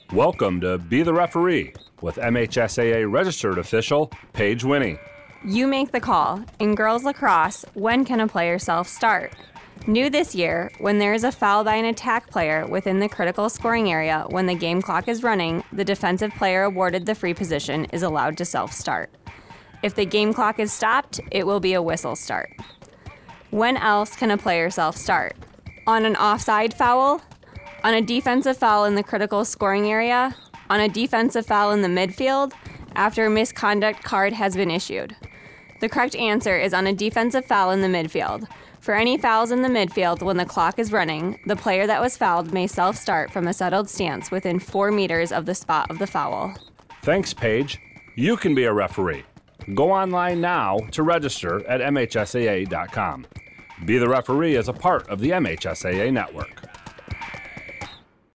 Welcome to Be the Referee with MHSAA registered official Paige Winnie. You make the call. In girls lacrosse, when can a player self-start? New this year, when there is a foul by an attack player within the critical scoring area when the game clock is running, the defensive player awarded the free position is allowed to self-start. If the game clock is stopped, it will be a whistle start. When else can a player self-start? On an offside foul? On a defensive foul in the critical scoring area? On a defensive foul in the midfield? After a misconduct card has been issued. The correct answer is on a defensive foul in the midfield. For any fouls in the midfield when the clock is running, the player that was fouled may self-start from a settled stance within 4 meters of the spot of the foul. Thanks, Paige. You can be a referee. Go online now to register at MHSAA.com. Be the Referee is a part of the MHSAA network.